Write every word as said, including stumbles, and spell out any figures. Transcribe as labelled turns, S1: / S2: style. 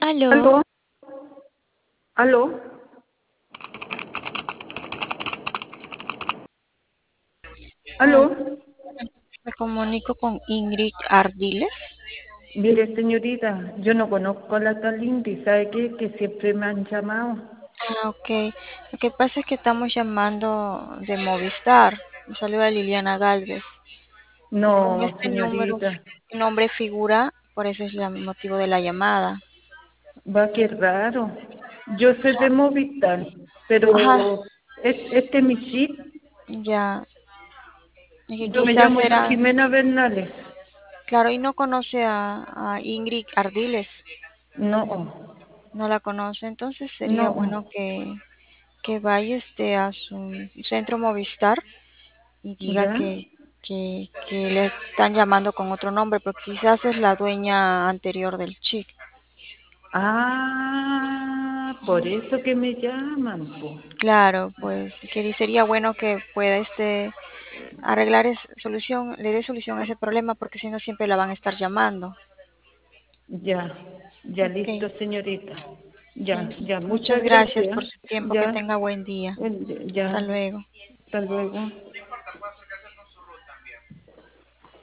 S1: ¿Aló?
S2: ¿Aló? ¿Aló? ¿Aló?
S1: Ah, me comunico con Ingrid Ardiles.
S2: Mire, señorita, yo no conozco a la tal Indy, ¿sabe qué? Que siempre me han llamado.
S1: Ah, ok. Lo que pasa es que estamos llamando de Movistar. Me saluda Liliana Galvez. Y como
S2: No,
S1: este número,
S2: señorita,
S1: nombre figura, por eso es el motivo de la llamada.
S2: va que raro. Yo soy de Movistar,
S1: Ajá,
S2: pero es- este es mi chip.
S1: ya. Y que
S2: Yo me
S1: quizás
S2: llamo
S1: era,
S2: Jimena Bernales.
S1: claro, y no conoce a, a Ingrid Ardiles.
S2: No,
S1: No la conoce, entonces sería bueno
S2: no,
S1: que, que vaya este a su centro Movistar y diga
S2: ¿ya?
S1: que, que, que le están llamando con otro nombre, pero quizás es la dueña anterior del chic.
S2: Ah, por eso que me llaman, po.
S1: Claro, pues que sería bueno que pueda este arreglar es, solución, le dé solución a ese problema porque si no siempre la van a estar llamando.
S2: Ya, ya
S1: Ok,
S2: listo, señorita. Ya,
S1: sí.
S2: ya,
S1: Muchas
S2: muchas
S1: gracias
S2: gracias.
S1: por su tiempo. Que
S2: Ya,
S1: tenga buen día.
S2: buen día,
S1: Hasta
S2: ya,
S1: luego.
S2: hasta luego.